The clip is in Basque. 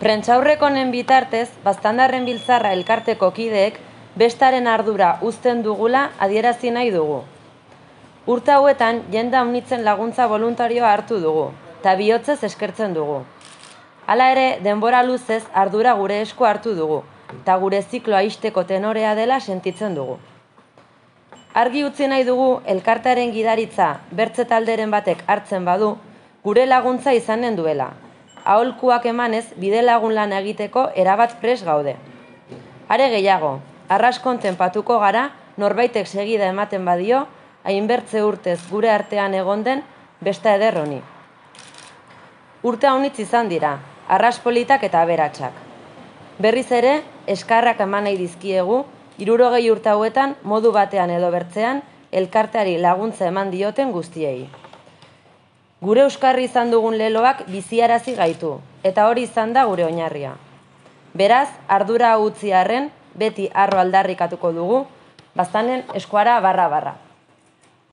Prentsaurrekonen bitartez, Baztandarren Biltzarra elkarteko kideek bestaren ardura uzten dugula adierazi nahi dugu. Urte hauetan jende aunitzen laguntza voluntarioa hartu dugu, eta bihotzez eskertzen dugu. Hala ere, denbora luzez ardura gure esku hartu dugu, eta gure zikloa ixteko tenorea dela sentitzen dugu. Argi utzi nahi dugu elkartearen gidaritza bertze talderen batek hartzen badu, gure laguntza izanen duela. Aholkuak emanez bide lagun lan egiteko erabat prest gaude. Are gehiago, arraskonten patuko gara norbaitek segida ematen badio, hainbertze urtez gure artean egon den beste eder honi. Urte haunitz izan dira, arraspolitak eta aberatsak. Berriz ere, eskarrak eman nahi dizkiegu, 60 urte hauetan modu batean edo bertzean elkarteari laguntza eman dioten guztiei. Gure euskarri izan dugun leloak biziarazi gaitu, eta hori izan da gure oinarria. Beraz, ardura utzi arren, beti harro aldarrikatuko dugu, Baztanen eskuara barra-barra.